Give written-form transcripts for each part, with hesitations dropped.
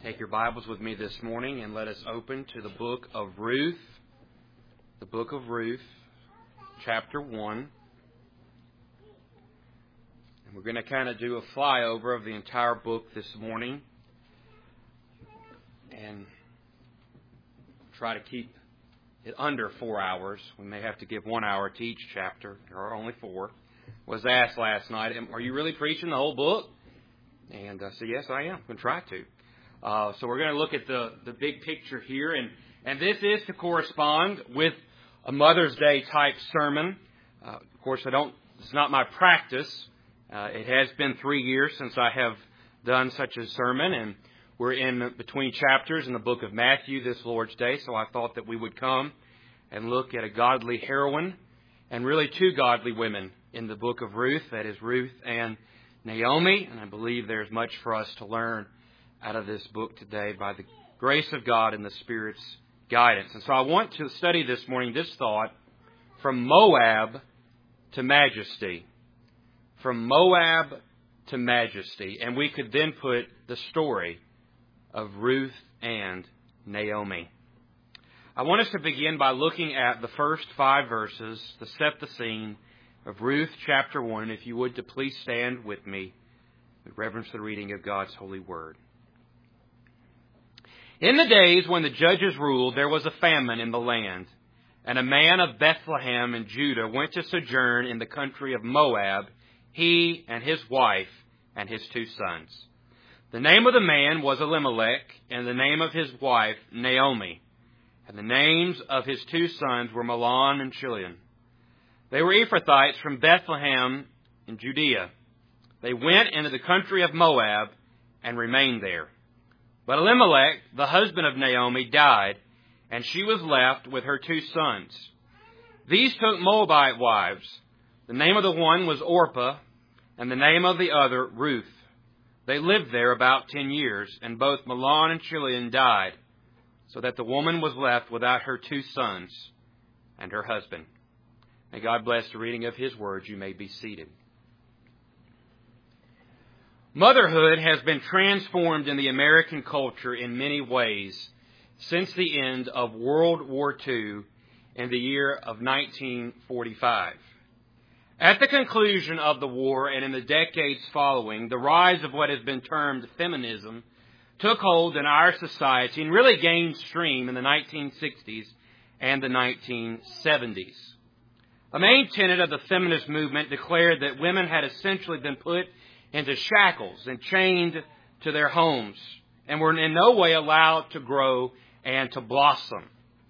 Take your Bibles with me this morning and let us open to the book of Ruth. The book of Ruth, chapter 1. And we're going to kind of do a flyover of the entire book this morning and try to keep it under 4 hours. We may have to give 1 hour to each chapter. There are only 4. Was asked last night, are you really preaching the whole book? And I said, yes, I am. I'm going to try to. So we're going to look at the big picture here. And this is to correspond with a Mother's Day type sermon. Of course, it's not my practice. It has been 3 years since I have done such a sermon. And we're in between chapters in the book of Matthew this Lord's Day. So I thought that we would come and look at a godly heroine and really 2 godly women in the book of Ruth. That is Ruth and Naomi. And I believe there's much for us to learn out of this book today by the grace of God and the Spirit's guidance. And so I want to study this morning this thought, from Moab to majesty. From Moab to majesty. And we could then put the story of Ruth and Naomi. I want us to begin by looking at the first 5 verses to set the scene of Ruth chapter 1. If you would, to please stand with me with reverence to the reading of God's holy word. In the days when the judges ruled, there was a famine in the land, and a man of Bethlehem in Judah went to sojourn in the country of Moab, he and his wife and his 2 sons. The name of the man was Elimelech, and the name of his wife Naomi, and the names of his 2 sons were Mahlon and Chilion. They were Ephrathites from Bethlehem in Judea. They went into the country of Moab and remained there. But Elimelech, the husband of Naomi, died, and she was left with her 2 sons. These took Moabite wives. The name of the one was Orpah, and the name of the other Ruth. They lived there about 10 years, and both Mahlon and Chilion died, so that the woman was left without her 2 sons and her husband. May God bless the reading of His words. You may be seated. Motherhood has been transformed in the American culture in many ways since the end of World War II in the year of 1945. At the conclusion of the war and in the decades following, the rise of what has been termed feminism took hold in our society and really gained steam in the 1960s and the 1970s. A main tenet of the feminist movement declared that women had essentially been put into shackles and chained to their homes and were in no way allowed to grow and to blossom.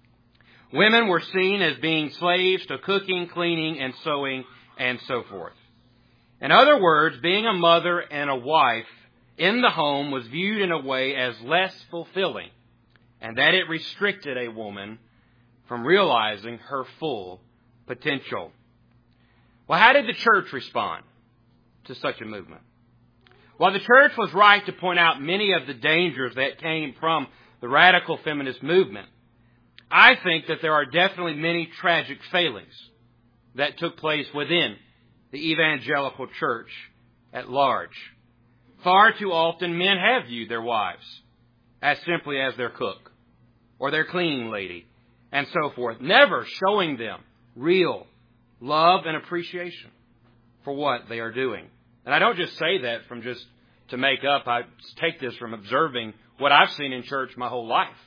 Women were seen as being slaves to cooking, cleaning, and sewing, and so forth. In other words, being a mother and a wife in the home was viewed in a way as less fulfilling, and that it restricted a woman from realizing her full potential. Well, how did the church respond to such a movement? While the church was right to point out many of the dangers that came from the radical feminist movement, I think that there are definitely many tragic failings that took place within the evangelical church at large. Far too often men have viewed their wives as simply as their cook or their cleaning lady and so forth, never showing them real love and appreciation for what they are doing. And I don't just say that from just to make up. I take this from observing what I've seen in church my whole life.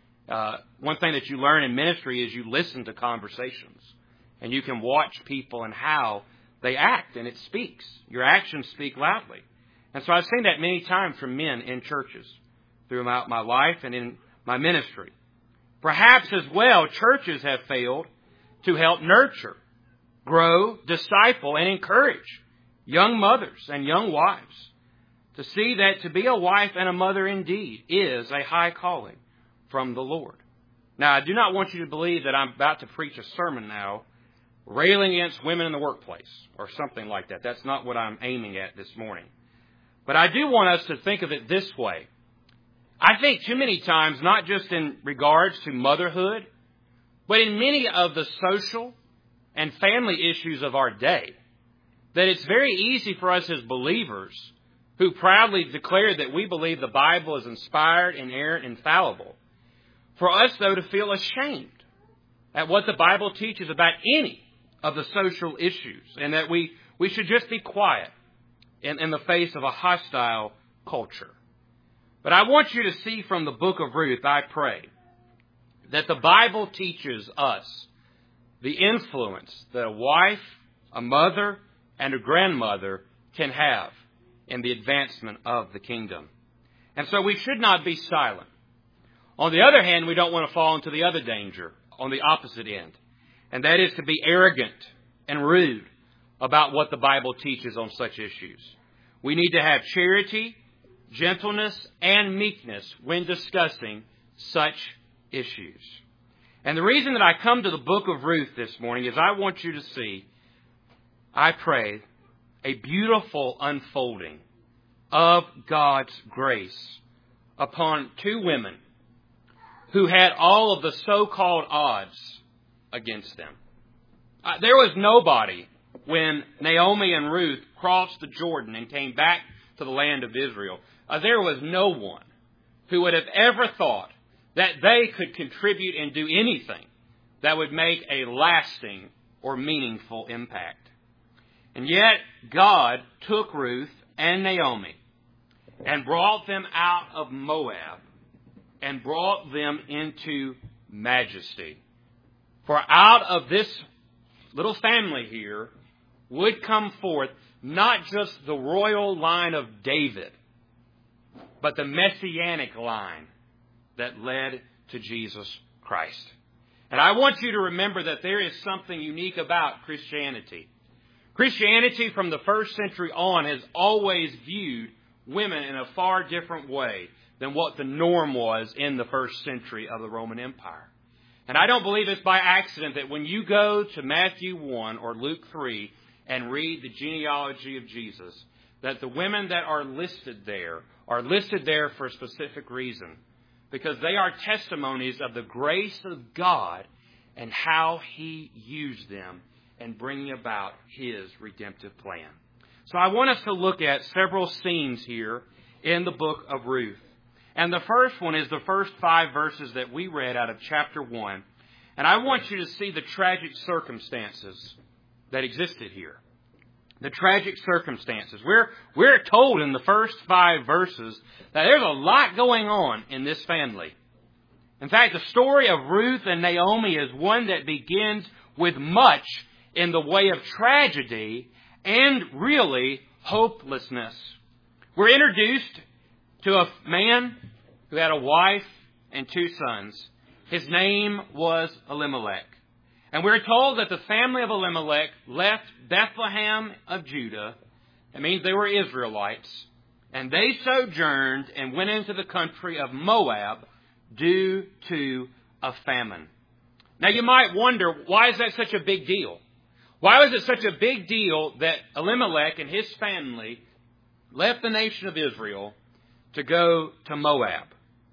One thing that you learn in ministry is you listen to conversations. And you can watch people and how they act, and it speaks. Your actions speak loudly. And so I've seen that many times from men in churches throughout my life and in my ministry. Perhaps as well, churches have failed to help nurture, grow, disciple, and encourage young mothers and young wives to see that to be a wife and a mother indeed is a high calling from the Lord. Now, I do not want you to believe that I'm about to preach a sermon now railing against women in the workplace or something like that. That's not what I'm aiming at this morning. But I do want us to think of it this way. I think too many times, not just in regards to motherhood, but in many of the social and family issues of our day, that it's very easy for us as believers who proudly declared that we believe the Bible is inspired, inerrant, infallible. For us, though, to feel ashamed at what the Bible teaches about any of the social issues, and that we should just be quiet in the face of a hostile culture. But I want you to see from the book of Ruth, I pray, that the Bible teaches us the influence that a wife, a mother, and a grandmother can have in the advancement of the kingdom. And so we should not be silent. On the other hand, we don't want to fall into the other danger on the opposite end. And that is to be arrogant and rude about what the Bible teaches on such issues. We need to have charity, gentleness, and meekness when discussing such issues. And the reason that I come to the book of Ruth this morning is I want you to see, I pray, a beautiful unfolding of God's grace upon two women who had all of the so-called odds against them. There was nobody when Naomi and Ruth crossed the Jordan and came back to the land of Israel. There was no one who would have ever thought that they could contribute and do anything that would make a lasting or meaningful impact. And yet, God took Ruth and Naomi and brought them out of Moab and brought them into majesty. For out of this little family here would come forth not just the royal line of David, but the messianic line that led to Jesus Christ. And I want you to remember that there is something unique about Christianity. Christianity from the first century on has always viewed women in a far different way than what the norm was in the first century of the Roman Empire. And I don't believe it's by accident that when you go to Matthew 1 or Luke 3 and read the genealogy of Jesus, that the women that are listed there for a specific reason, because they are testimonies of the grace of God and how He used them in bringing about His redemptive plan. So I want us to look at several scenes here in the book of Ruth. And the first one is the first 5 verses that we read out of chapter 1. And I want you to see the tragic circumstances that existed here. The tragic circumstances. We're told in the first 5 verses that there's a lot going on in this family. In fact, the story of Ruth and Naomi is one that begins with much in the way of tragedy and really hopelessness. We're introduced to a man who had a wife and 2 sons. His name was Elimelech. And we're told that the family of Elimelech left Bethlehem of Judah. That means they were Israelites. And they sojourned and went into the country of Moab due to a famine. Now you might wonder, why is that such a big deal? Why was it such a big deal that Elimelech and his family left the nation of Israel to go to Moab?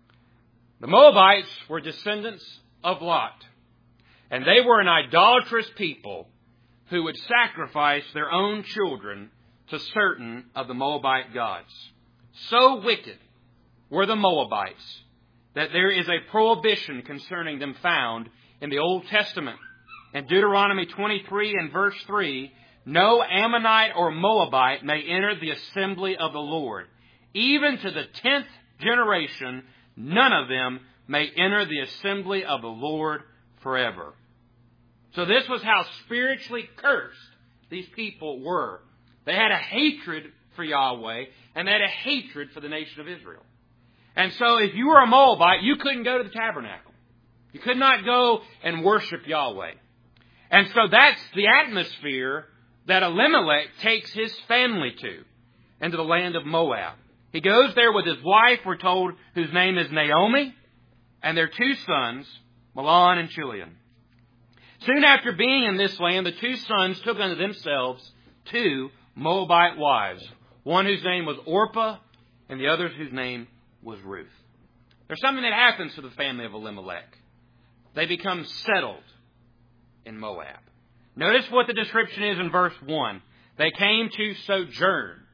The Moabites were descendants of Lot. And they were an idolatrous people who would sacrifice their own children to certain of the Moabite gods. So wicked were the Moabites that there is a prohibition concerning them found in the Old Testament. In Deuteronomy 23 and verse 3, no Ammonite or Moabite may enter the assembly of the Lord. Even to the 10th generation, none of them may enter the assembly of the Lord forever. So this was how spiritually cursed these people were. They had a hatred for Yahweh, and they had a hatred for the nation of Israel. And so if you were a Moabite, you couldn't go to the tabernacle. You could not go and worship Yahweh. And so that's the atmosphere that Elimelech takes his family to, into the land of Moab. He goes there with his wife, we're told, whose name is Naomi, and their 2 sons, Mahlon and Chilion. Soon after being in this land, the 2 sons took unto themselves 2 Moabite wives, one whose name was Orpah, and the other whose name was Ruth. There's something that happens to the family of Elimelech. They become settled in Moab. Notice what the description is in verse 1. They came to sojourn.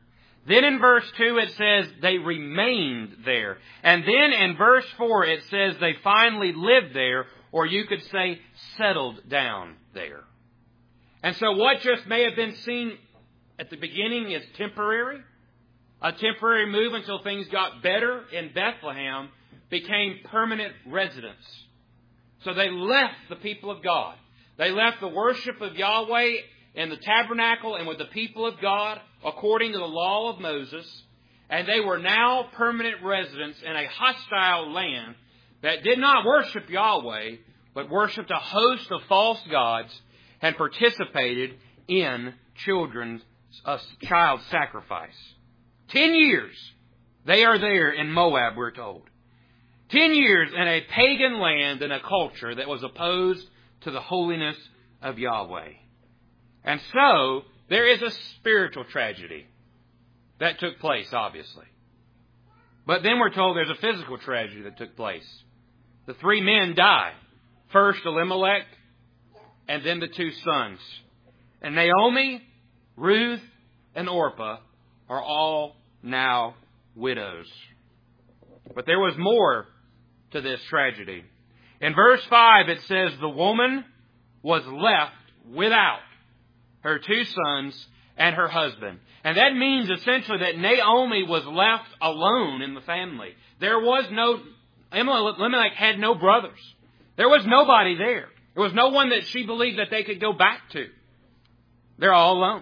Then in verse 2 it says they remained there. And then in verse 4 it says they finally lived there, or you could say settled down there. And so what just may have been seen at the beginning is temporary. A temporary move until things got better in Bethlehem became permanent residence. So they left the people of God. They left the worship of Yahweh in the tabernacle and with the people of God according to the law of Moses. And they were now permanent residents in a hostile land that did not worship Yahweh, but worshipped a host of false gods and participated in child sacrifice. 10 years they are there in Moab, we're told. 10 years in a pagan land and a culture that was opposed to the holiness of Yahweh. And so, there is a spiritual tragedy that took place, obviously. But then we're told there's a physical tragedy that took place. The 3 men die. First Elimelech, and then the 2 sons. And Naomi, Ruth, and Orpah are all now widows. But there was more to this tragedy. In verse 5 it says the woman was left without her 2 sons and her husband. And that means essentially that Naomi was left alone in the family. There was no, Elimelech had no brothers. There was nobody there. There was no one that she believed that they could go back to. They're all alone.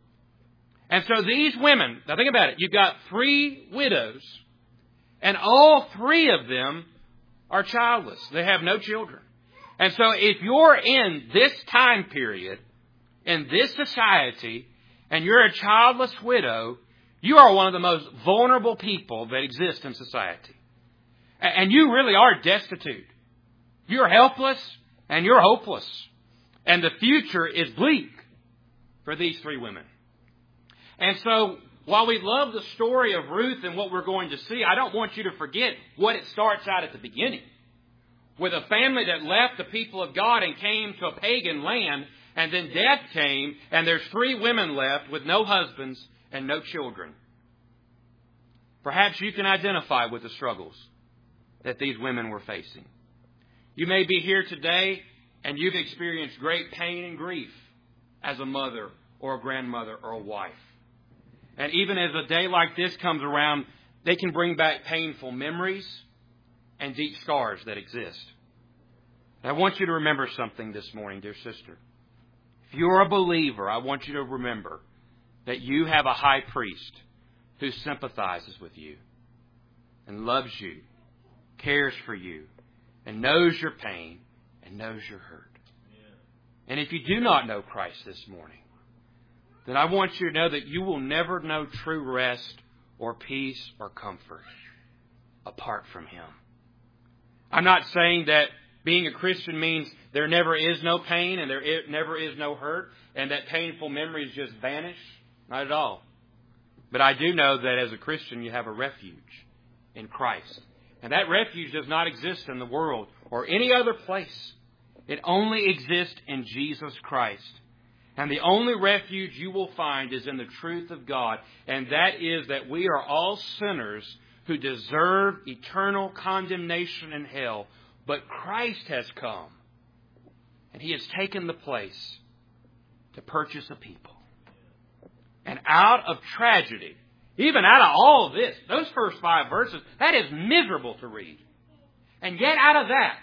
And so these women, now think about it, you've got 3 widows, and all 3 of them are childless. They have no children. And so if you're in this time period, in this society, and you're a childless widow, you are one of the most vulnerable people that exist in society. And you really are destitute. You're helpless and you're hopeless. And the future is bleak for these 3 women. And so, while we love the story of Ruth and what we're going to see, I don't want you to forget what it starts out at the beginning. With a family that left the people of God and came to a pagan land, and then death came, and there's 3 women left with no husbands and no children. Perhaps you can identify with the struggles that these women were facing. You may be here today and you've experienced great pain and grief as a mother or a grandmother or a wife. And even as a day like this comes around, they can bring back painful memories and deep scars that exist. And I want you to remember something this morning, dear sister. If you're a believer, I want you to remember that you have a high priest who sympathizes with you and loves you, cares for you, and knows your pain and knows your hurt. And if you do not know Christ this morning, then I want you to know that you will never know true rest or peace or comfort apart from Him. I'm not saying that being a Christian means there never is no pain and there never is no hurt and that painful memories just vanish. Not at all. But I do know that as a Christian you have a refuge in Christ. And that refuge does not exist in the world or any other place. It only exists in Jesus Christ. And the only refuge you will find is in the truth of God. And that is that we are all sinners who deserve eternal condemnation in hell. But Christ has come. And He has taken the place to purchase a people. And out of tragedy, even out of all of this, those first 5 verses, that is miserable to read. And yet out of that,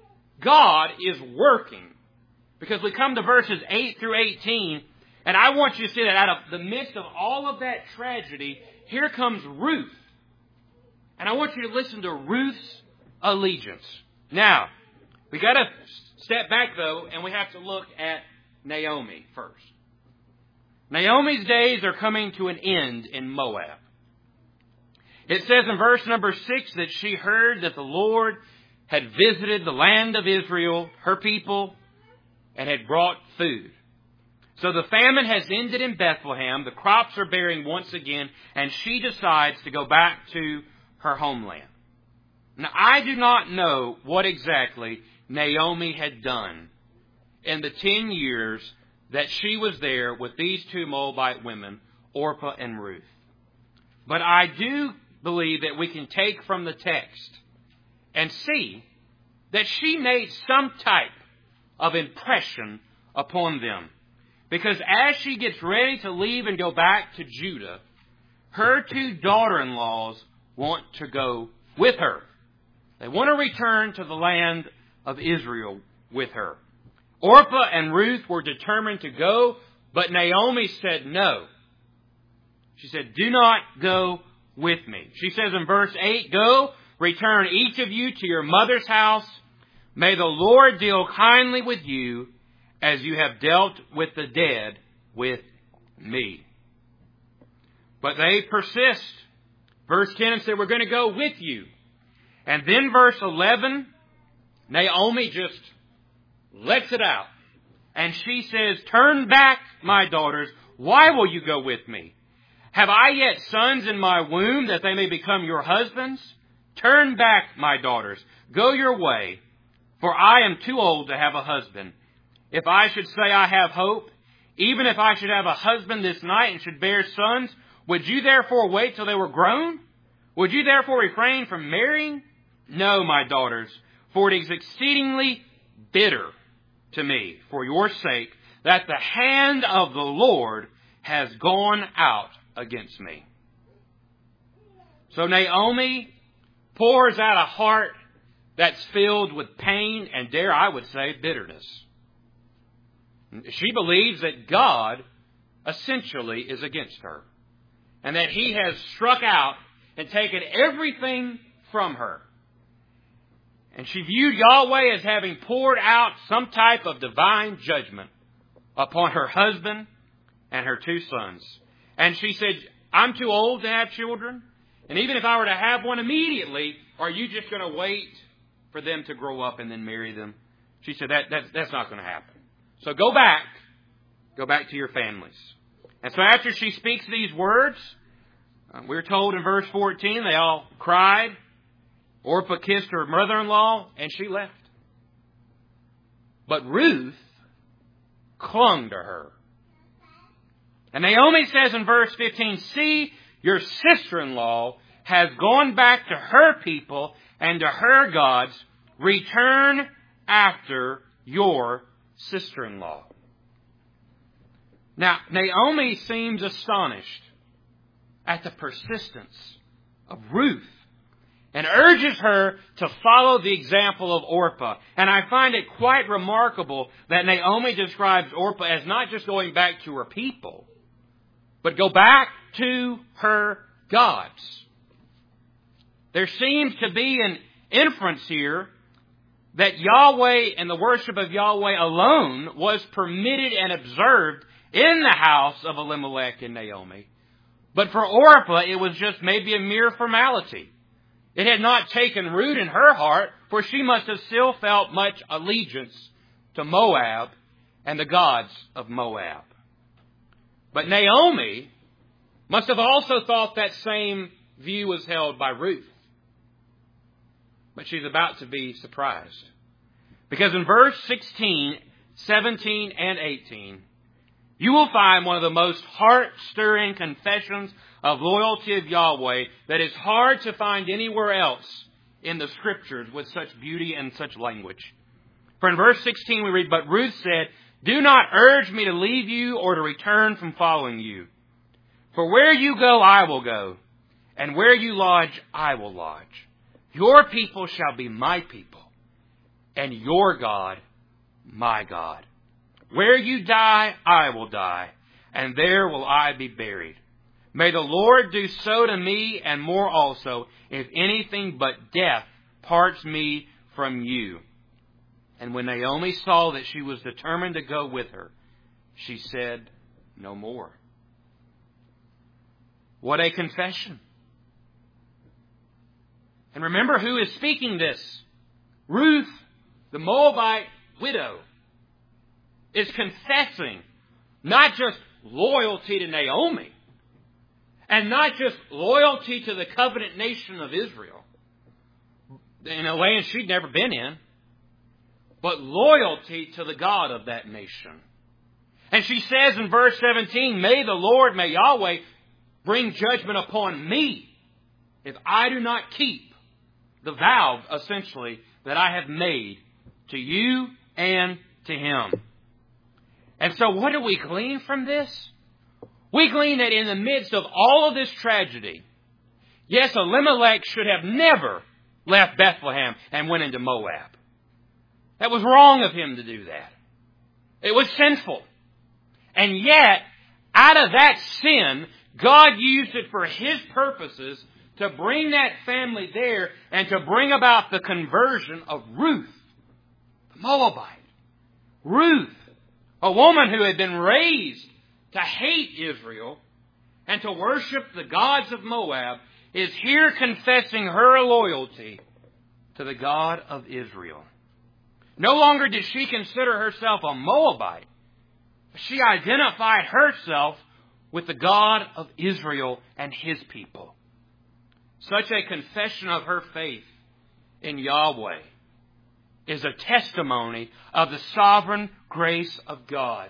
God is working. Because we come to verses 8 through 18, and I want you to see that out of the midst of all of that tragedy, here comes Ruth. And I want you to listen to Ruth's allegiance. Now, we got to step back though, and we have to look at Naomi first. Naomi's days are coming to an end in Moab. It says in verse number 6 that she heard that the Lord had visited the land of Israel, her people, and had brought food. So the famine has ended in Bethlehem. The crops are bearing once again, and she decides to go back to her homeland. Now, I do not know what exactly Naomi had done in the 10 years that she was there with these 2 Moabite women, Orpah and Ruth. But I do believe that we can take from the text and see that she made some type of impression upon them. Because as she gets ready to leave and go back to Judah, her two daughter-in-laws want to go with her. They want to return to the land of Israel with her. Orpah and Ruth were determined to go, but Naomi said no. She said, do not go with me. She says in verse 8, go, return each of you to your mother's house. May the Lord deal kindly with you as you have dealt with the dead with me. But they persist. Verse 10 said, we're going to go with you. And then verse 11, Naomi just lets it out. And she says, turn back, my daughters. Why will you go with me? Have I yet sons in my womb that they may become your husbands? Turn back, my daughters. Go your way, for I am too old to have a husband. If I should say I have hope, even if I should have a husband this night and should bear sons, would you therefore wait till they were grown? Would you therefore refrain from marrying? No, my daughters, for it is exceedingly bitter to me for your sake that the hand of the Lord has gone out against me. So Naomi pours out a heart that's filled with pain and, dare I would say, bitterness. She believes that God essentially is against her and that He has struck out and taken everything from her. And she viewed Yahweh as having poured out some type of divine judgment upon her husband and her two sons. And she said, I'm too old to have children. And even if I were to have one immediately, are you just going to wait for them to grow up and then marry them? She said, that's not going to happen. So go back to your families. And so after she speaks these words, we're told in verse 14, they all cried. Orpah kissed her mother-in-law, and she left. But Ruth clung to her. And Naomi says in verse 15, see, your sister-in-law has gone back to her people and to her gods. Return after your sister-in-law. Now, Naomi seems astonished at the persistence of Ruth and urges her to follow the example of Orpah. And I find it quite remarkable that Naomi describes Orpah as not just going back to her people, but go back to her gods. There seems to be an inference here that Yahweh and the worship of Yahweh alone was permitted and observed in the house of Elimelech and Naomi. But for Orpah, it was just maybe a mere formality. It had not taken root in her heart, for she must have still felt much allegiance to Moab and the gods of Moab. But Naomi must have also thought that same view was held by Ruth. But she's about to be surprised. Because in verse 16, 17, and 18, you will find one of the most heart-stirring confessions of loyalty of Yahweh that is hard to find anywhere else in the Scriptures with such beauty and such language. For in verse 16 we read, but Ruth said, do not urge me to leave you or to return from following you. For where you go, I will go, and where you lodge, I will lodge. Your people shall be my people, and your God, my God. Where you die, I will die, and there will I be buried. May the Lord do so to me, and more also, if anything but death parts me from you. And when Naomi saw that she was determined to go with her, she said no more. What a confession. And remember who is speaking this. Ruth, the Moabite widow, is confessing not just loyalty to Naomi and not just loyalty to the covenant nation of Israel, in a land she'd never been in, but loyalty to the God of that nation. And she says in verse 17, may Yahweh bring judgment upon me if I do not keep the vow, essentially, that I have made to you and to him. And so what do we glean from this? We glean that in the midst of all of this tragedy, yes, Elimelech should have never left Bethlehem and went into Moab. That was wrong of him to do that. It was sinful. And yet, out of that sin, God used it for his purposes to bring that family there and to bring about the conversion of Ruth, the Moabite. Ruth, a woman who had been raised to hate Israel and to worship the gods of Moab, is here confessing her loyalty to the God of Israel. No longer did she consider herself a Moabite. She identified herself with the God of Israel and his people. Such a confession of her faith in Yahweh is a testimony of the sovereign grace of God.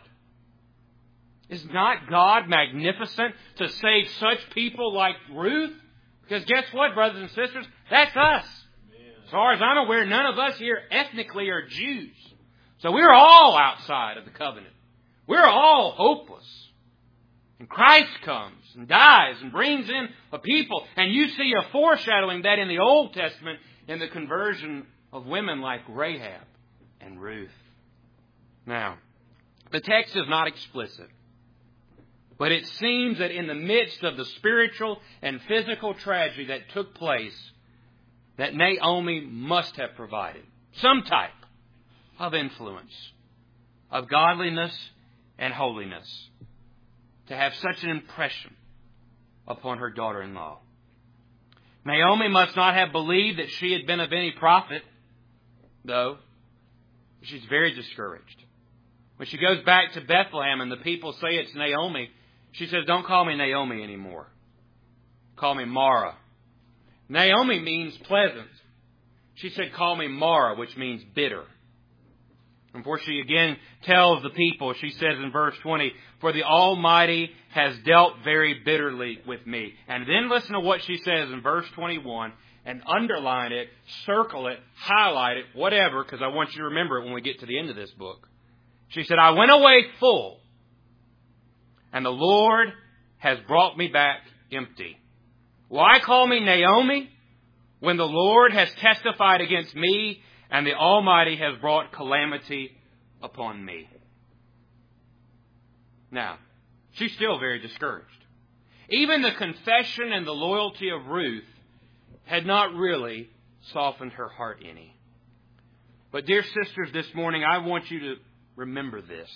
Is not God magnificent to save such people like Ruth? Because guess what, brothers and sisters? That's us. As far as I'm aware, none of us here ethnically are Jews. So we're all outside of the covenant. We're all hopeless. And Christ comes and dies and brings in a people. And you see a foreshadowing that in the Old Testament in the conversion of women like Rahab and Ruth. Now, the text is not explicit. But it seems that in the midst of the spiritual and physical tragedy that took place, that Naomi must have provided some type of influence of godliness and holiness to have such an impression upon her daughter-in-law. Naomi must not have believed that she had been of any profit, though. She's very discouraged. When she goes back to Bethlehem and the people say it's Naomi, she says, "Don't call me Naomi anymore. Call me Mara." Naomi means pleasant. She said, "Call me Mara," which means bitter. And before she again tells the people, she says in verse 20, "For the Almighty has dealt very bitterly with me." And then listen to what she says in verse 21, and underline it, circle it, highlight it, whatever, because I want you to remember it when we get to the end of this book. She said, "I went away full, and the Lord has brought me back empty. Why call me Naomi when the Lord has testified against me and the Almighty has brought calamity upon me?" Now, she's still very discouraged. Even the confession and the loyalty of Ruth had not really softened her heart any. But dear sisters, this morning I want you to remember this.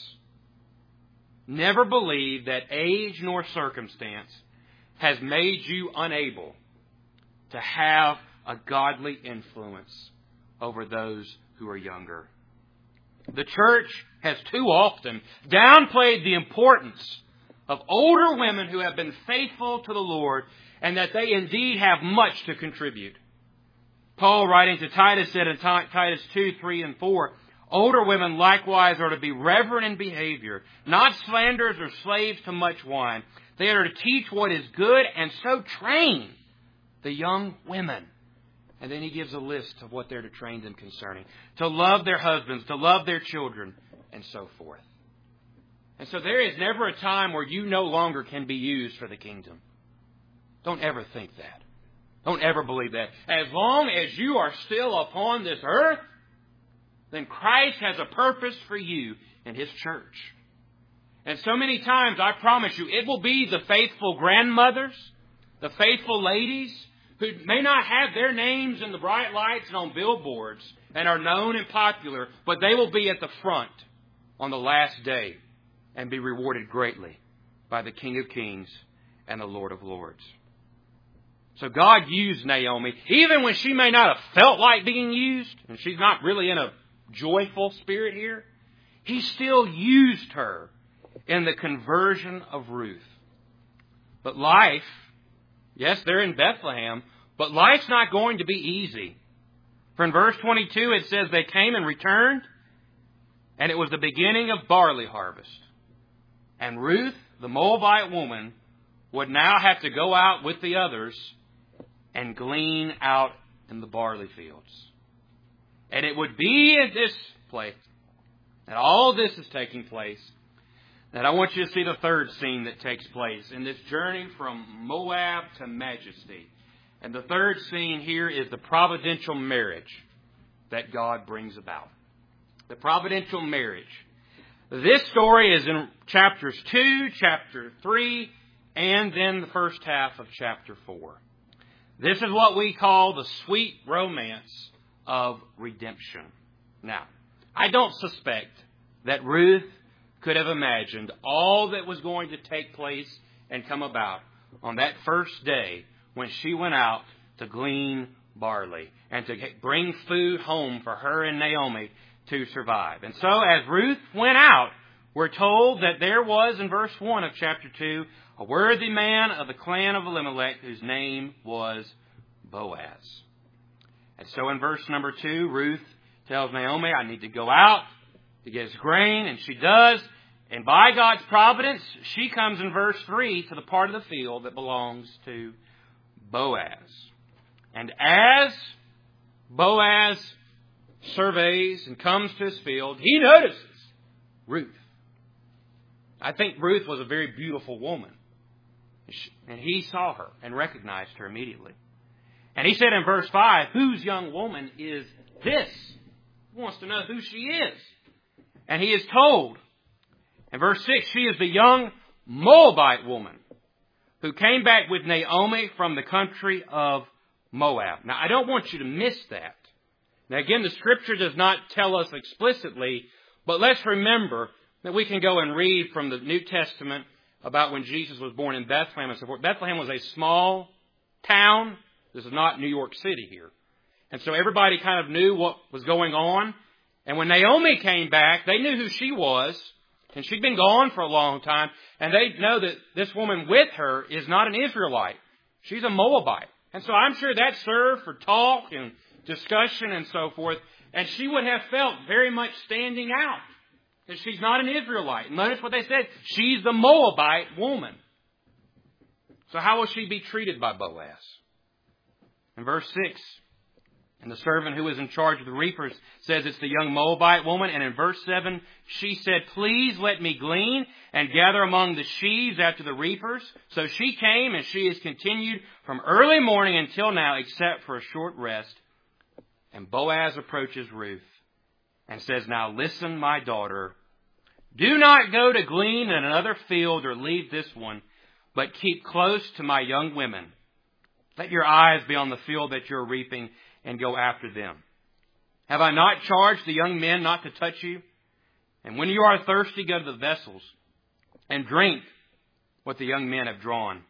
Never believe that age nor circumstance has made you unable to have a godly influence over those who are younger. The church has too often downplayed the importance of older women who have been faithful to the Lord and that they indeed have much to contribute. Paul, writing to Titus, said in Titus 2, 3, and 4, "Older women likewise are to be reverent in behavior, not slanderers or slaves to much wine. They are to teach what is good and so train the young women." And then he gives a list of what they're to train them concerning. To love their husbands, to love their children, and so forth. And so there is never a time where you no longer can be used for the kingdom. Don't ever think that. Don't ever believe that. As long as you are still upon this earth, then Christ has a purpose for you in His church. And so many times, I promise you, it will be the faithful grandmothers, the faithful ladies, who may not have their names in the bright lights and on billboards and are known and popular, but they will be at the front on the last day and be rewarded greatly by the King of Kings and the Lord of Lords. So God used Naomi, even when she may not have felt like being used, and she's not really in a joyful spirit here, He still used her in the conversion of Ruth. But life, yes, they're in Bethlehem, but life's not going to be easy. For in verse 22 it says they came and returned, and it was the beginning of barley harvest. And Ruth, the Moabite woman, would now have to go out with the others and glean out in the barley fields. And it would be in this place that all this is taking place that I want you to see the third scene that takes place in this journey from Moab to majesty. And the third scene here is the providential marriage that God brings about. The providential marriage. This story is in chapters 2, chapter 3, and then the first half of chapter 4. This is what we call the sweet romance of redemption. Now, I don't suspect that Ruth could have imagined all that was going to take place and come about on that first day when she went out to glean barley and to bring food home for her and Naomi to survive. And so as Ruth went out, we're told that there was, in verse 1 of chapter 2, a worthy man of the clan of Elimelech whose name was Boaz. And so in verse number 2, Ruth tells Naomi, I need to go out to get his grain, and she does. And by God's providence, she comes in verse 3 to the part of the field that belongs to Boaz. And as Boaz surveys and comes to his field, he notices Ruth. I think Ruth was a very beautiful woman. And he saw her and recognized her immediately. And he said in verse 5, whose young woman is this? He wants to know who she is. And he is told, in verse 6, she is the young Moabite woman who came back with Naomi from the country of Moab. Now, I don't want you to miss that. Now, again, the Scripture does not tell us explicitly, but let's remember that we can go and read from the New Testament about when Jesus was born in Bethlehem and so forth. Bethlehem was a small town. This is not New York City here. And so everybody kind of knew what was going on. And when Naomi came back, they knew who she was. And she'd been gone for a long time. And they know that this woman with her is not an Israelite. She's a Moabite. And so I'm sure that served for talk and discussion and so forth. And she would have felt very much standing out. That she's not an Israelite. Notice what they said. She's the Moabite woman. So how will she be treated by Boaz? In verse 6, and the servant who was in charge of the reapers says it's the young Moabite woman. And in verse 7, she said, please let me glean and gather among the sheaves after the reapers. So she came, and she has continued from early morning until now, except for a short rest. And Boaz approaches Ruth and says, now listen, my daughter, do not go to glean in another field or leave this one, but keep close to my young women. Let your eyes be on the field that you're reaping and go after them. Have I not charged the young men not to touch you? And when you are thirsty, go to the vessels and drink what the young men have drawn.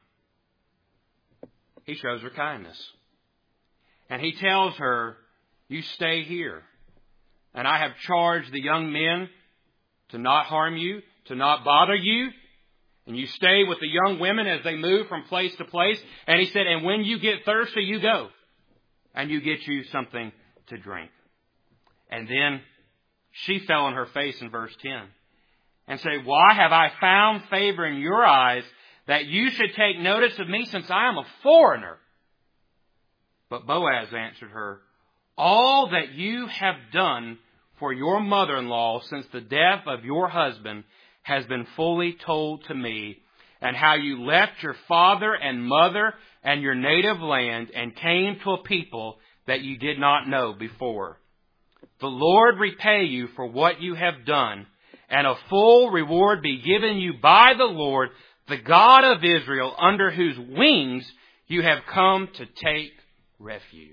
He shows her kindness. And he tells her, you stay here. And I have charged the young men to not harm you, to not bother you. And you stay with the young women as they move from place to place. And he said, and when you get thirsty, you go. And you get you something to drink. And then she fell on her face in verse 10. And said, why have I found favor in your eyes that you should take notice of me since I am a foreigner? But Boaz answered her, all that you have done for your mother-in-law since the death of your husband has been fully told to me, and how you left your father and mother and your native land and came to a people that you did not know before. The Lord repay you for what you have done, and a full reward be given you by the Lord, the God of Israel, under whose wings you have come to take refuge.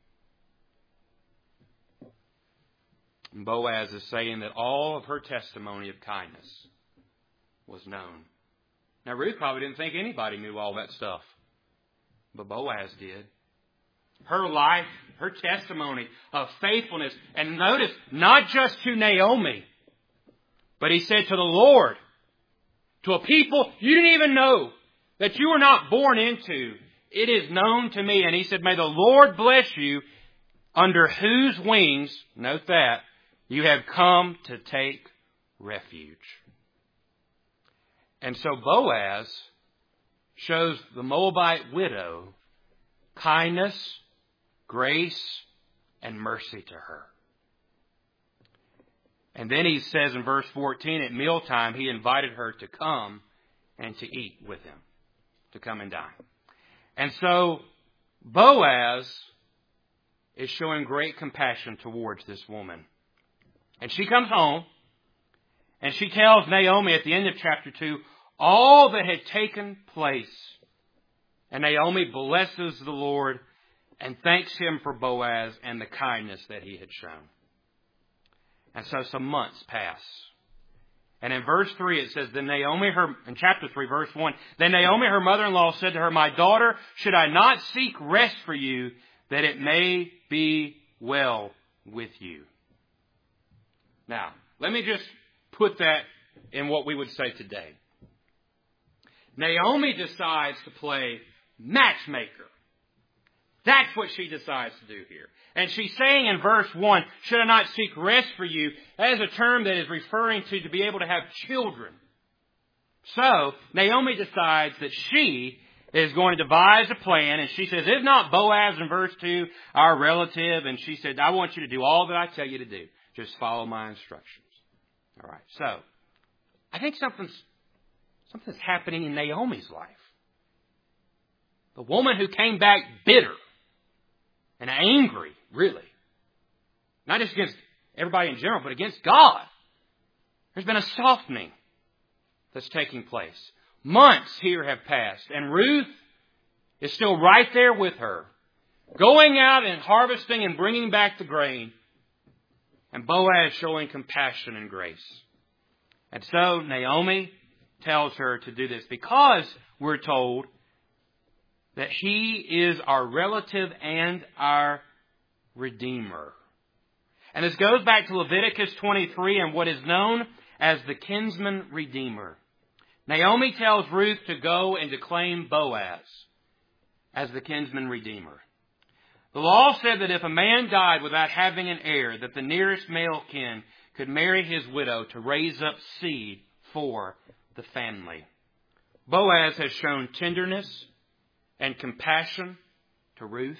And Boaz is saying that all of her testimony of kindness was known. Now, Ruth probably didn't think anybody knew all that stuff, but Boaz did. Her life, her testimony of faithfulness, and notice, not just to Naomi, but he said to the Lord, to a people you didn't even know, that you were not born into. It is known to me. And he said, may the Lord bless you, under whose wings, note that, you have come to take refuge. And so Boaz shows the Moabite widow kindness, grace, and mercy to her. And then he says in verse 14, at mealtime, he invited her to come and to eat with him, to come and dine. And so Boaz is showing great compassion towards this woman. And she comes home and she tells Naomi at the end of chapter 2 all that had taken place. And Naomi blesses the Lord and thanks him for Boaz and the kindness that he had shown. And so some months pass. And in verse 3 it says, in chapter 3, verse 1, then Naomi, her mother-in-law, said to her, my daughter, should I not seek rest for you, that it may be well with you? Now, let me just put that in what we would say today. Naomi decides to play matchmaker. That's what she decides to do here. And she's saying in verse 1, should I not seek rest for you, as a term that is referring to be able to have children. So, Naomi decides that she is going to devise a plan, and she says, is not Boaz in verse 2 our relative? And she said, I want you to do all that I tell you to do. Just follow my instructions. All right, so, I think something's happening in Naomi's life. The woman who came back bitter and angry, really. Not just against everybody in general, but against God. There's been a softening that's taking place. Months here have passed, and Ruth is still right there with her, going out and harvesting and bringing back the grain, and Boaz showing compassion and grace. And so Naomi tells her to do this because we're told that he is our relative and our Redeemer. And this goes back to Leviticus 23 and what is known as the kinsman redeemer. Naomi tells Ruth to go and to claim Boaz as the kinsman redeemer. The law said that if a man died without having an heir, that the nearest male kin could marry his widow to raise up seed for the family. Boaz has shown tenderness and compassion to Ruth.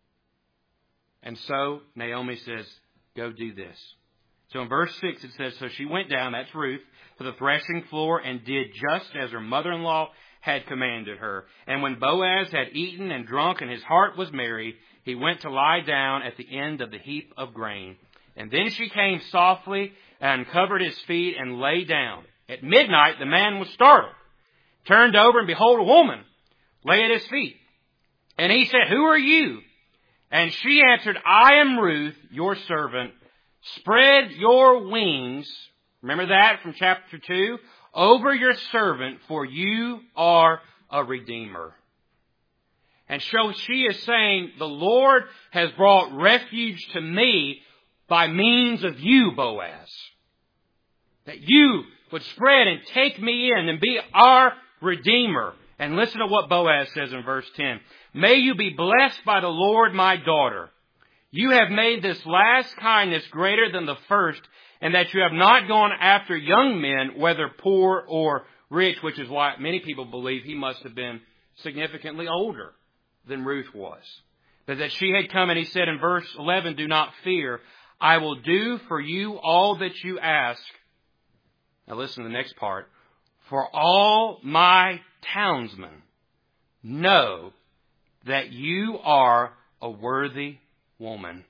And so Naomi says, go do this. So in verse 6 it says, so she went down, that's Ruth, to the threshing floor and did just as her mother-in-law had commanded her. And when Boaz had eaten and drunk and his heart was merry, he went to lie down at the end of the heap of grain. And then she came softly and covered his feet and lay down. At midnight the man was startled, turned over, and behold, a woman lay at his feet. And he said, who are you? And she answered, I am Ruth, your servant. Spread your wings, remember that from chapter 2, over your servant, for you are a redeemer. And so she is saying, the Lord has brought refuge to me by means of you, Boaz. That you would spread and take me in and be our redeemer. And listen to what Boaz says in verse 10. May you be blessed by the Lord, my daughter. You have made this last kindness greater than the first, and that you have not gone after young men, whether poor or rich, which is why many people believe he must have been significantly older than Ruth was. But that she had come, and he said in verse 11, do not fear. I will do for you all that you ask. Now listen to the next part. For all my townsmen know that you are a worthy woman.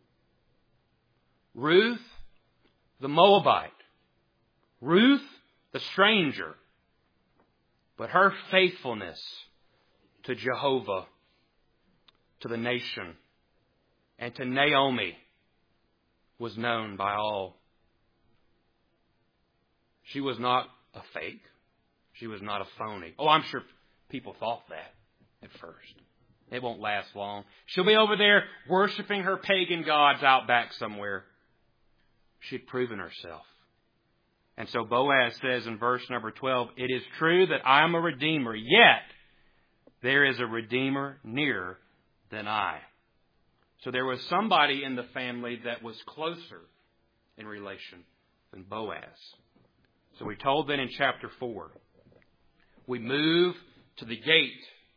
Ruth, the Moabite. Ruth, the stranger. But her faithfulness to Jehovah, to the nation, and to Naomi was known by all. She was not a fake. She was not a phony. Oh, I'm sure people thought that at first. It won't last long. She'll be over there worshiping her pagan gods out back somewhere. She'd proven herself. And so Boaz says in verse number 12, it is true that I am a redeemer, yet there is a redeemer nearer than I. So there was somebody in the family that was closer in relation than Boaz. So we're told that in chapter 4. We move to the gate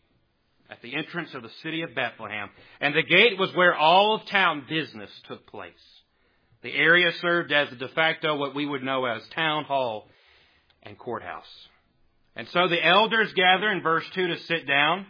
at the entrance of the city of Bethlehem. And the gate was where all of town business took place. The area served as the de facto what we would know as town hall and courthouse. And so the elders gather in verse 2 to sit down.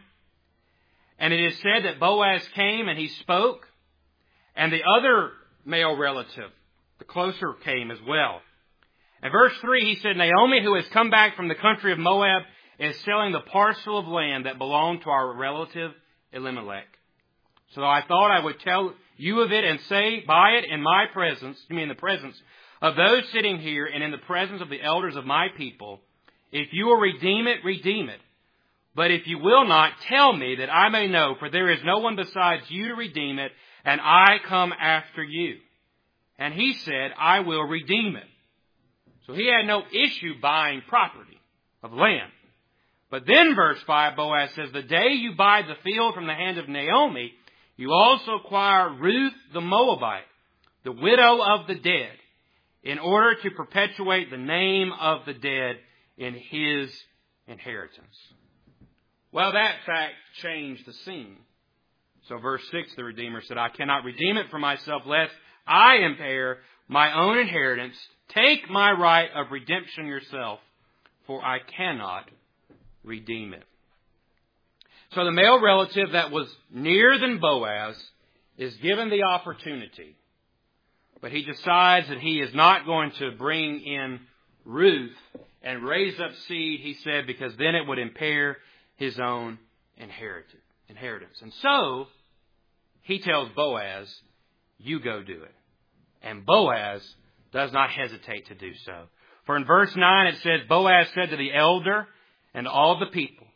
And it is said that Boaz came and he spoke. And the other male relative, the closer, came as well. In verse 3 he said, Naomi, who has come back from the country of Moab, is selling the parcel of land that belonged to our relative Elimelech. So I thought I would tell you of it and say, buy it in my presence, in the presence of those sitting here and in the presence of the elders of my people. If you will redeem it, redeem it. But if you will not, tell me that I may know, for there is no one besides you to redeem it, and I come after you. And he said, I will redeem it. So he had no issue buying property of land. But then verse 5, Boaz says, the day you buy the field from the hand of Naomi, you also acquire Ruth the Moabite, the widow of the dead, in order to perpetuate the name of the dead in his inheritance. Well, that fact changed the scene. So verse 6, the Redeemer said, I cannot redeem it for myself, lest I impair my own inheritance. Take my right of redemption yourself, for I cannot redeem it. So the male relative that was nearer than Boaz is given the opportunity. But he decides that he is not going to bring in Ruth and raise up seed, he said, because then it would impair his own inheritance. And so he tells Boaz, you go do it. And Boaz does not hesitate to do so. For in verse 9 it says, Boaz said to the elder and all the people,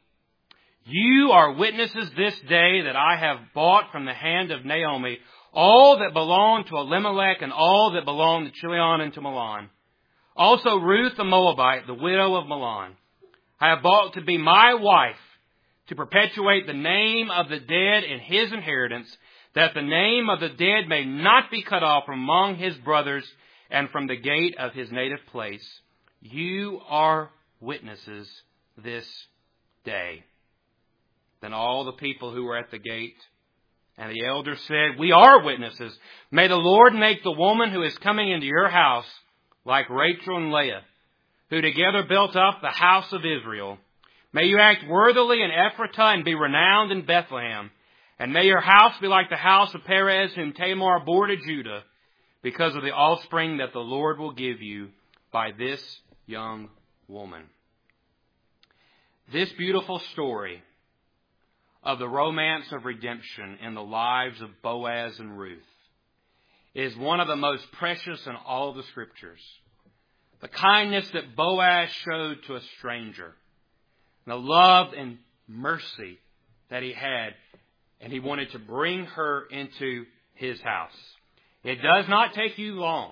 you are witnesses this day that I have bought from the hand of Naomi all that belonged to Elimelech and all that belonged to Chilion and to Mahlon. Also Ruth the Moabite, the widow of Mahlon, I have bought to be my wife, to perpetuate the name of the dead in his inheritance, that the name of the dead may not be cut off from among his brothers and from the gate of his native place. You are witnesses this day. Then all the people who were at the gate and the elders said, we are witnesses. May the Lord make the woman who is coming into your house like Rachel and Leah, who together built up the house of Israel. May you act worthily in Ephratah and be renowned in Bethlehem. And may your house be like the house of Perez, whom Tamar bore to Judah, because of the offspring that the Lord will give you by this young woman. This beautiful story of the romance of redemption in the lives of Boaz and Ruth is one of the most precious in all of the Scriptures. The kindness that Boaz showed to a stranger, the love and mercy that he had, and he wanted to bring her into his house. It does not take you long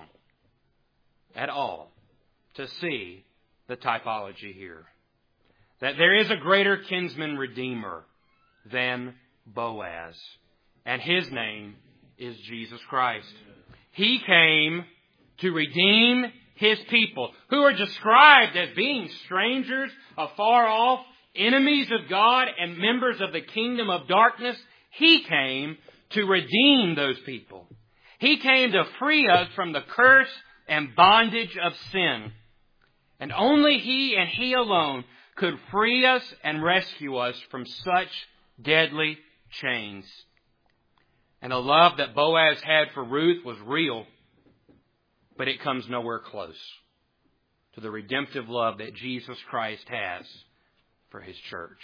at all to see the typology here. That there is a greater kinsman redeemer than Boaz. And his name is Jesus Christ. He came to redeem his people, who are described as being strangers, afar off, enemies of God, and members of the kingdom of darkness. He came to redeem those people. He came to free us from the curse and bondage of sin. And only He and He alone could free us and rescue us from such deadly chains. And the love that Boaz had for Ruth was real, but it comes nowhere close to the redemptive love that Jesus Christ has for His church.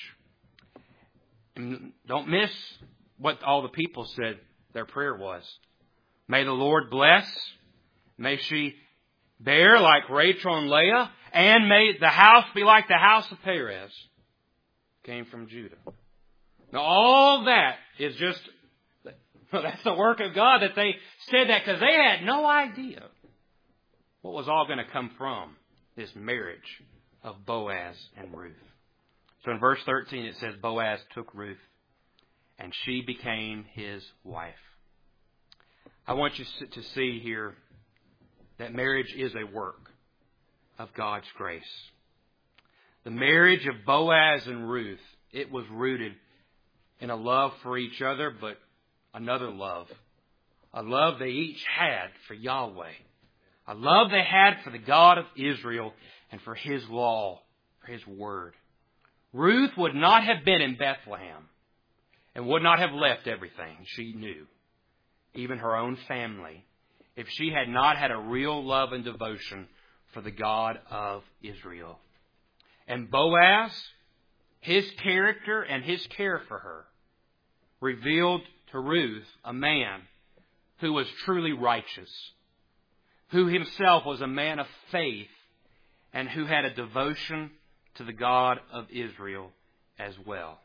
And don't miss what all the people said their prayer was. May the Lord bless. May she bear like Rachel and Leah. And may the house be like the house of Perez. Came from Judah. Now all that is just, that's the work of God that they said that because they had no idea what was all going to come from this marriage of Boaz and Ruth. So in verse 13 it says, Boaz took Ruth and she became his wife. I want you to see here that marriage is a work of God's grace. The marriage of Boaz and Ruth it was rooted in a love for each other, but another love. A love they each had for Yahweh. A love they had for the God of Israel and for His law, for His word. Ruth would not have been in Bethlehem and would not have left everything she knew, even her own family, if she had not had a real love and devotion for the God of Israel. And Boaz, his character and his care for her, revealed to Ruth a man who was truly righteous, who himself was a man of faith, and who had a devotion to the God of Israel as well.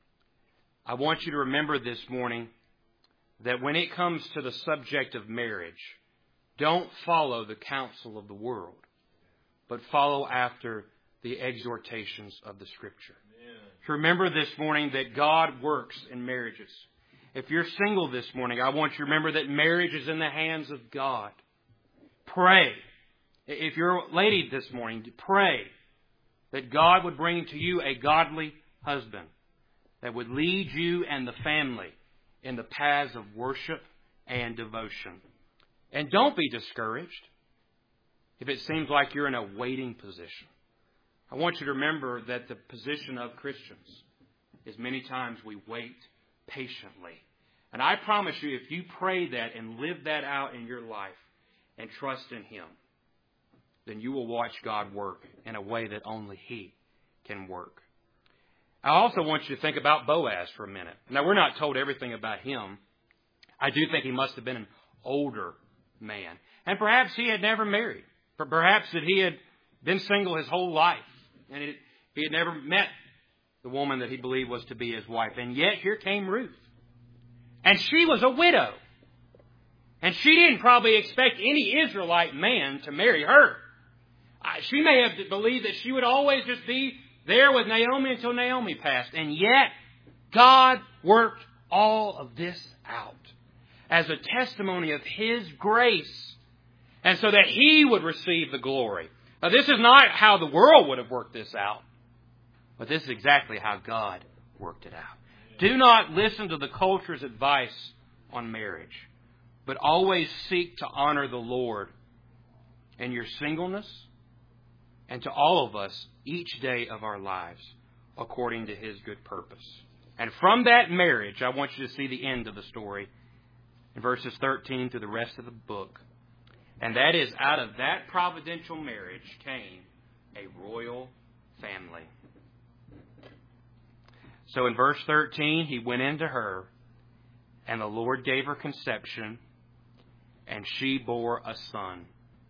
I want you to remember this morning that when it comes to the subject of marriage, don't follow the counsel of the world, but follow after the exhortations of the Scripture. Remember this morning that God works in marriages. If you're single this morning, I want you to remember that marriage is in the hands of God. Pray. If you're a lady this morning, pray that God would bring to you a godly husband that would lead you and the family in the paths of worship and devotion. And don't be discouraged if it seems like you're in a waiting position. I want you to remember that the position of Christians is many times we wait patiently. And I promise you, if you pray that and live that out in your life and trust in Him, then you will watch God work in a way that only He can work. I also want you to think about Boaz for a minute. Now, we're not told everything about him. I do think he must have been an older man. And perhaps he had never married. Perhaps that he had been single his whole life. And he had never met the woman that he believed was to be his wife. And yet, here came Ruth. And she was a widow. And she didn't probably expect any Israelite man to marry her. She may have believed that she would always just be there with Naomi until Naomi passed. And yet, God worked all of this out as a testimony of His grace, and so that He would receive the glory. Now, this is not how the world would have worked this out, but this is exactly how God worked it out. Do not listen to the culture's advice on marriage, but always seek to honor the Lord in your singleness and to all of us each day of our lives according to His good purpose. And from that marriage, I want you to see the end of the story in verses 13 through the rest of the book. And that is, out of that providential marriage came a royal family. So in verse 13, he went into her, and the Lord gave her conception, and she bore a son.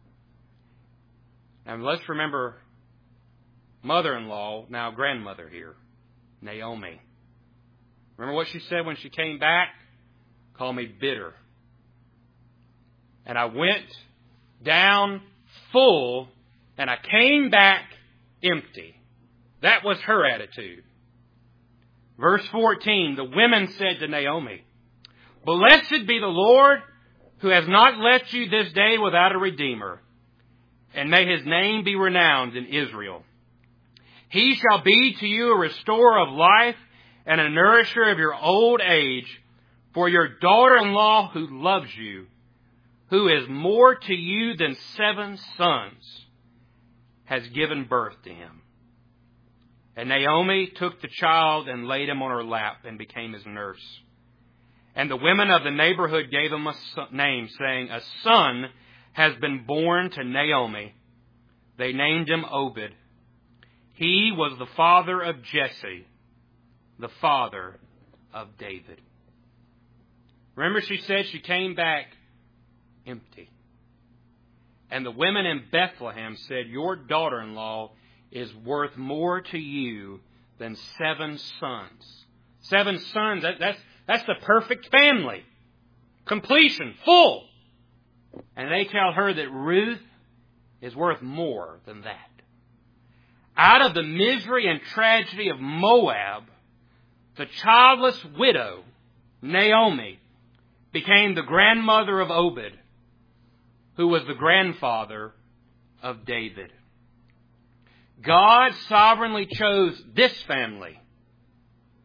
Now let's remember mother-in-law, now grandmother here, Naomi. Remember what she said when she came back? Call me bitter. And I went down full, and I came back empty. That was her attitude. Verse 14, the women said to Naomi, Blessed be the Lord, who has not left you this day without a redeemer, and may His name be renowned in Israel. He shall be to you a restorer of life and a nourisher of your old age, for your daughter-in-law who loves you, who is more to you than 7 sons, has given birth to him. And Naomi took the child and laid him on her lap and became his nurse. And the women of the neighborhood gave him a name, saying, A son has been born to Naomi. They named him Obed. He was the father of Jesse, the father of David. Remember, she said she came back empty. And the women in Bethlehem said, Your daughter-in-law is worth more to you than 7 sons. 7 sons, that's the perfect family. Completion, full. And they tell her that Ruth is worth more than that. Out of the misery and tragedy of Moab, the childless widow, Naomi, became the grandmother of Obed, who was the grandfather of David. God sovereignly chose this family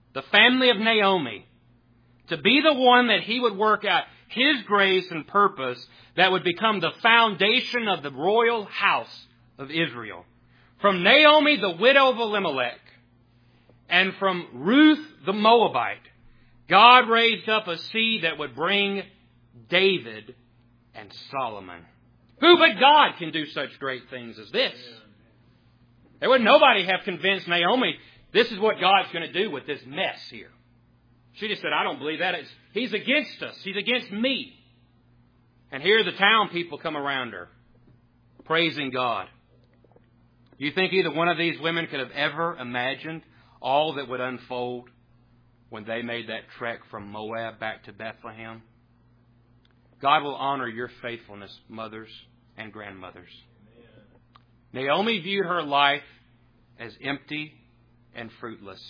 the family of Naomi, to be the one that He would work out His grace and purpose that would become the foundation of the royal house of Israel. From Naomi, the widow of Elimelech, and from Ruth the Moabite, God raised up a seed that would bring David and Solomon. Who but God can do such great things as this? There would nobody have convinced Naomi, this is what God's going to do with this mess here. She just said, I don't believe that. He's against us. He's against me. And here the town people come around her, praising God. Do you think either one of these women could have ever imagined all that would unfold when they made that trek from Moab back to Bethlehem? God will honor your faithfulness, mothers and grandmothers. Amen. Naomi viewed her life as empty and fruitless.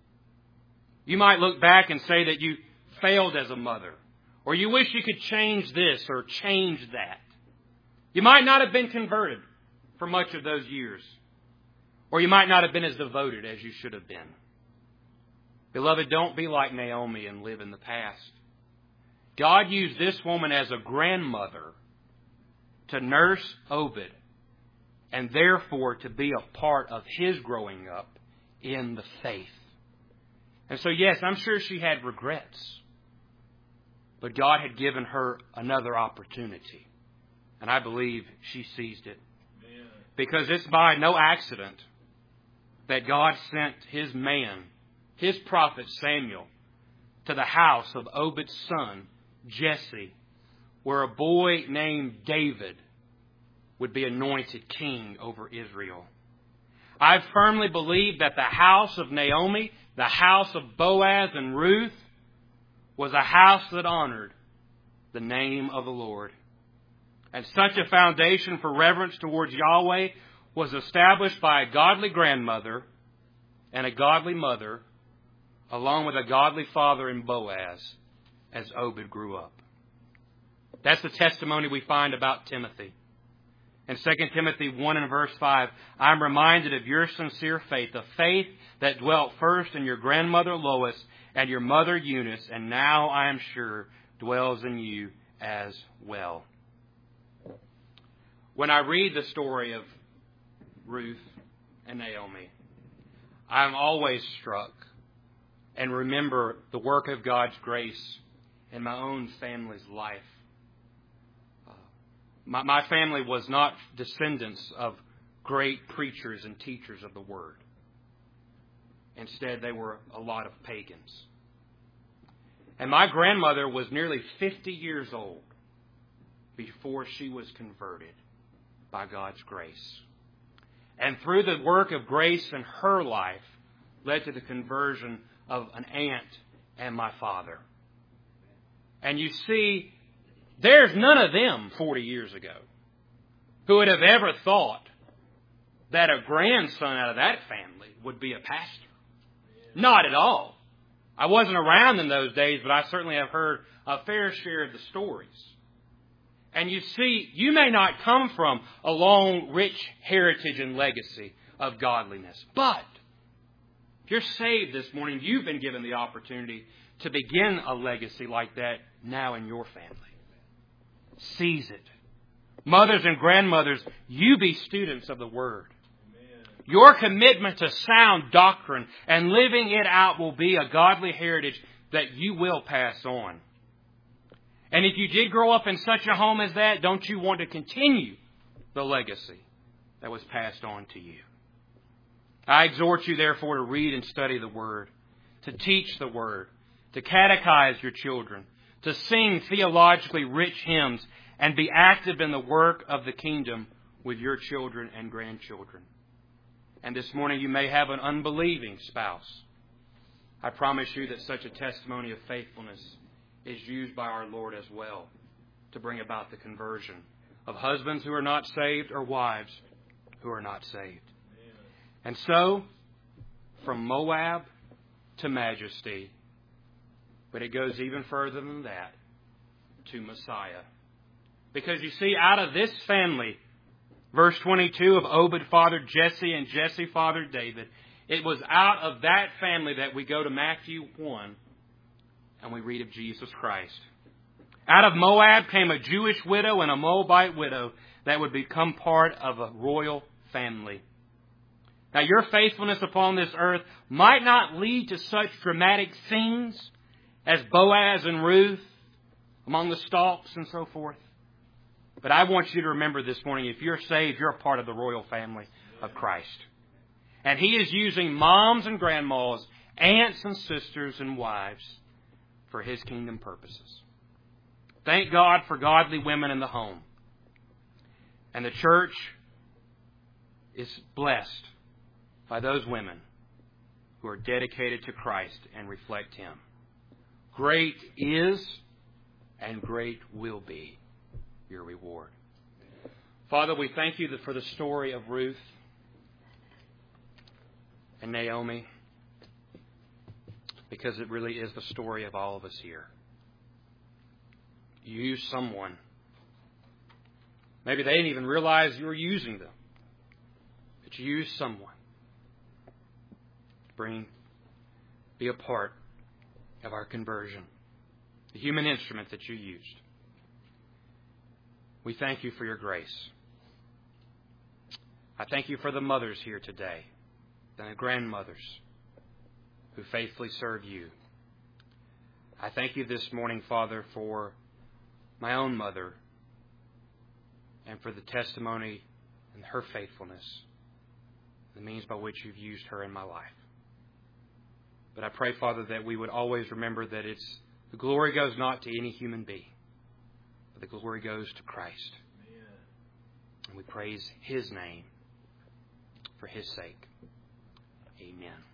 You might look back and say that you failed as a mother, or you wish you could change this or change that. You might not have been converted for much of those years, or you might not have been as devoted as you should have been. Beloved, don't be like Naomi and live in the past. God used this woman as a grandmother to nurse Obed, and therefore to be a part of his growing up in the faith. And so, yes, I'm sure she had regrets, but God had given her another opportunity, and I believe she seized it. Amen. Because it's by no accident that God sent His man, His prophet Samuel, to the house of Obed's son, Jesse, where a boy named David would be anointed king over Israel. I firmly believe that the house of Naomi, the house of Boaz and Ruth, was a house that honored the name of the Lord. And such a foundation for reverence towards Yahweh was established by a godly grandmother and a godly mother, along with a godly father in Boaz, as Obed grew up. That's the testimony we find about Timothy. In 2 Timothy 1 and verse 5, I'm reminded of your sincere faith, a faith that dwelt first in your grandmother Lois and your mother Eunice, and now I am sure dwells in you as well. When I read the story of Ruth and Naomi, I'm always struck and remember the work of God's grace in my own family's life. My family was not descendants of great preachers and teachers of the Word. Instead, they were a lot of pagans. And my grandmother was nearly 50 years old before she was converted by God's grace. And through the work of grace in her life, led to the conversion of an aunt and my father. And you see, there's none of them 40 years ago who would have ever thought that a grandson out of that family would be a pastor. Not at all. I wasn't around in those days, but I certainly have heard a fair share of the stories. And you see, you may not come from a long, rich heritage and legacy of godliness. But if you're saved this morning, you've been given the opportunity to begin a legacy like that now in your family. Seize it. Mothers and grandmothers, you be students of the Word. Amen. Your commitment to sound doctrine and living it out will be a godly heritage that you will pass on. And if you did grow up in such a home as that, don't you want to continue the legacy that was passed on to you? I exhort you, therefore, to read and study the Word, to teach the Word, to catechize your children, to sing theologically rich hymns, and be active in the work of the kingdom with your children and grandchildren. And this morning you may have an unbelieving spouse. I promise you that such a testimony of faithfulness is used by our Lord as well to bring about the conversion of husbands who are not saved or wives who are not saved. And so, from Moab to majesty, but it goes even further than that, to Messiah. Because you see, out of this family, verse 22 of Obed fathered Jesse and Jesse fathered David, It was out of that family that we go to Matthew 1 and we read of Jesus Christ. Out of Moab came a Jewish widow and a Moabite widow that would become part of a royal family. Now, your faithfulness upon this earth might not lead to such dramatic scenes as Boaz and Ruth among the stalks and so forth. But I want you to remember this morning, if you're saved, you're a part of the royal family of Christ. And He is using moms and grandmas, aunts and sisters and wives for His kingdom purposes. Thank God for godly women in the home. And the church is blessed by those women who are dedicated to Christ and reflect Him. Great is and great will be your reward. Father, we thank You for the story of Ruth and Naomi, because it really is the story of all of us here. You used someone. Maybe they didn't even realize you were using them. But you used someone to be a part of our conversion. The human instrument that You used. We thank You for Your grace. I thank You for the mothers here today, and the grandmothers who faithfully serve You. I thank You this morning, Father, for my own mother and for the testimony and her faithfulness, the means by which You've used her in my life. But I pray, Father, that we would always remember that the glory goes not to any human being, but the glory goes to Christ. Amen. And we praise His name for His sake. Amen.